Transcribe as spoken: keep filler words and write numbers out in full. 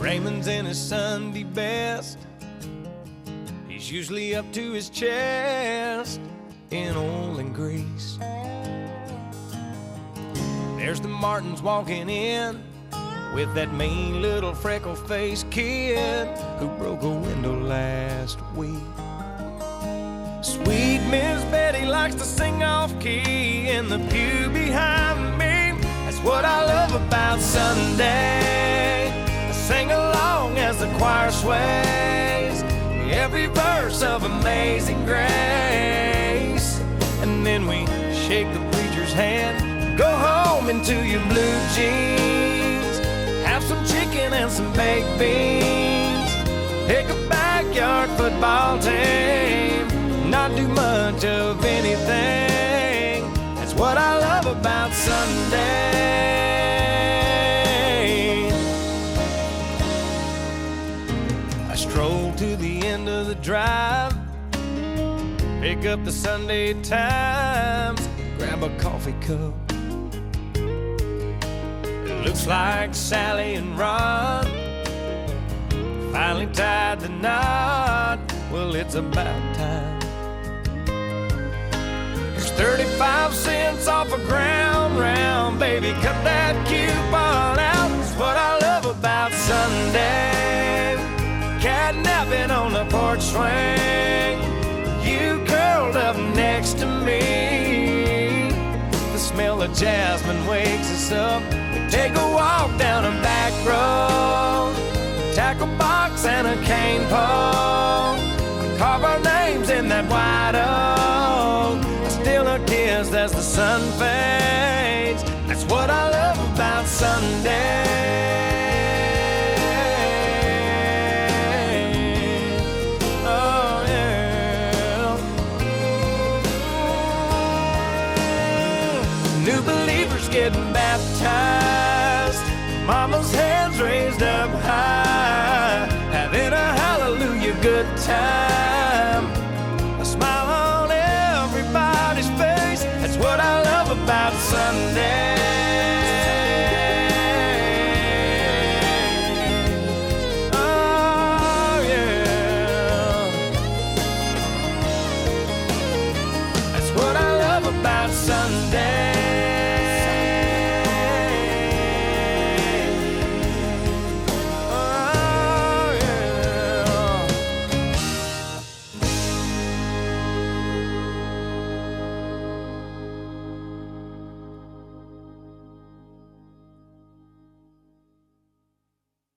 Raymond's in his Sunday best. He's usually up to his chest in oil and grease. There's the Martins walking in with that mean little freckle-faced kid who broke a window last week. Sweet Miss Betty likes to sing off-key in the pew behind me. That's what I love about Sunday. I sing along as the choir sways every verse of Amazing Grace. And then we shake the preacher's hand, go home into your blue jeans, have some chicken and some baked beans, pick a backyard football team, not do much of anything. That's what I love about Sunday. I stroll to the end of the drive, pick up the Sunday Times, grab a coffee cup. It looks like Sally and Ron finally tied the knot. Well, it's about time. There's thirty-five cents off a ground round, baby, cut that coupon out. That's what I love about Sunday. Catnapping on the porch swing, you curled up next to me. The smell of jasmine wakes us up. We take a walk down a back road, tackle box and a cane pole, carve our names in that white oak. I steal a kiss as the sun fades. That's what I love about Sunday. New believers getting baptized, mama's hands raised up high, having a hallelujah good time.